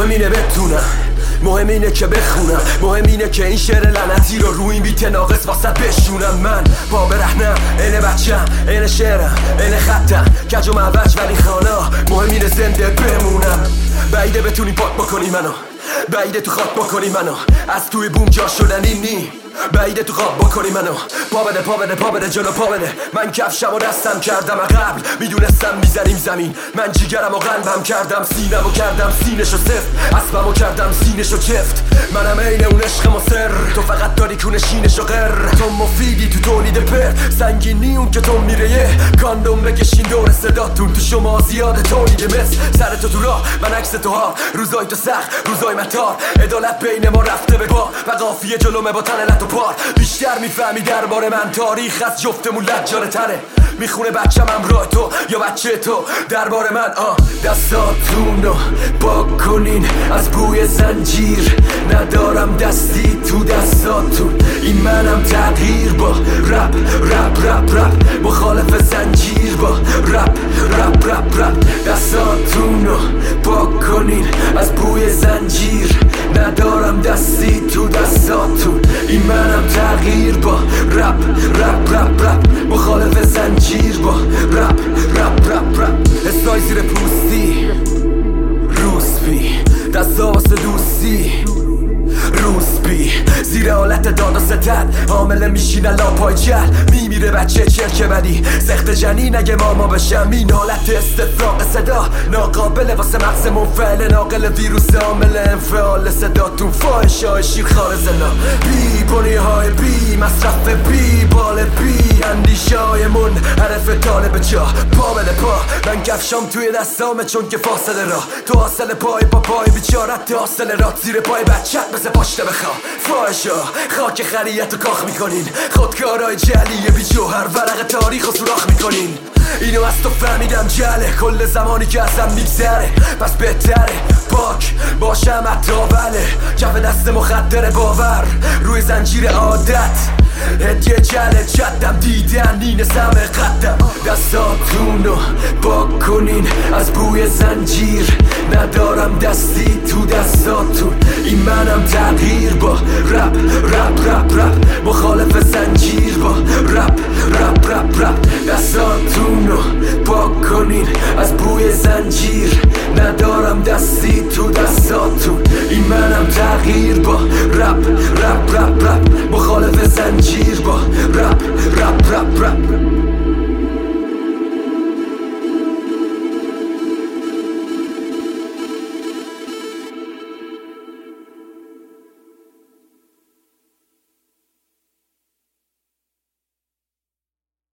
مهم اینه بتونم، مهم اینه که بخونم، مهم اینه که این شعر لعنتی رو روی این بیت ناقص واسه بشونم. من پا برهنم، عین بچم، عین شعرم، عین خطم، کج و معوج ولی خانا. مهم اینه زنده بمونم. بعیده بتونی پاک بکنی منو، بعیده تو خاک بکنی منو، از توی بوم جا شدنی نی. بعیده تو خواب بکنی منو، پا بده پا بده پا بده جلو پا بده. من کفشم و دستم کردم قبل، میدونستم میزنیم زمین. من جیگرم و قلبم کردم سینم و کردم سینشو سفت، اسبم و کردم سینشو چفت. منم عین اون عشق مصر، تو فقط داری کونه شینشو غر. تو مفیدی تو تولید پر، سنگینی اون که تو میره یه کاندوم بکشین دور صداتون. تو شما زیاده تولید مس، سر تو راه من عکس تو ها. روزای تو سخت روزای متار، عدالت بین ما رفته به بار و قافیه جلومه با تن پار. بیشتر میفهمی درباره من، تاریخ از جفتمون لجاره تره. میخونه بچم همراه تو یا بچه تو درباره من. دستاتون رو پاک کنین از بوی زنجیر، ندارم دستی تو دستاتون. این منم تغییر با رپ رپ رپ رپ، مخالف زنجیر با رپ رپ رپ رپ. دستاتون رو پاک کنین از بوی زنجیر، ندارم دستی تو دستاتون. این منم تغییر با رپ رپ رپ رپ، مخالف زنجیر با رپ رپ رپ رپ. استای زیر پوستی روسپی، دستا واسه دوستی روسپی، زیر حالت داد و ستد حامله میشینه لاپای جل. میمیره بچه چرکه بدی سخت جنین اگه ماما بشم. این حالت استفراغ صدا ناقابله واسه مغز منفعل، ناقل ویروس عامل انفعال صداتون. فاحش های شیرخوار زنا، بی بنی های بی مصرف، بی بال بی اندیشه های منحرف طالب جا. پا بده پا، من کفشام توی دستامه چون که فاصله راه. تو حاصل پای با پای بیچارت، تو حاصل رات زیر پای بچت مثل پاشته بخوا. فاحشا خاک خریت رو کاخ میکنین، خودکارای جلیه بی جوهر ورق تاریخ و سوراخ میکنین. اینو از تو فهمیدم جله، کل زمانی که ازم میگذره پس بهتره پاک باشم اتابله. کف دست مخدر باور روی زنجیر عادت، هدیه جله جدم دیدن این سمه قدم. دستاتون رو پاک کنین از بوی زنجیر، ندارم دستی تو دستاتون. این منم تغییر با رپ رپ رپ رپ، مخالف زنجیر با رپ رپ رپ رپ. دستاتون رو پاک کنین از بوی زنجیر، ندارم دستی تو دستاتون. این منم تغییر با رپ رپ رپ رپ، مخالف زنجیر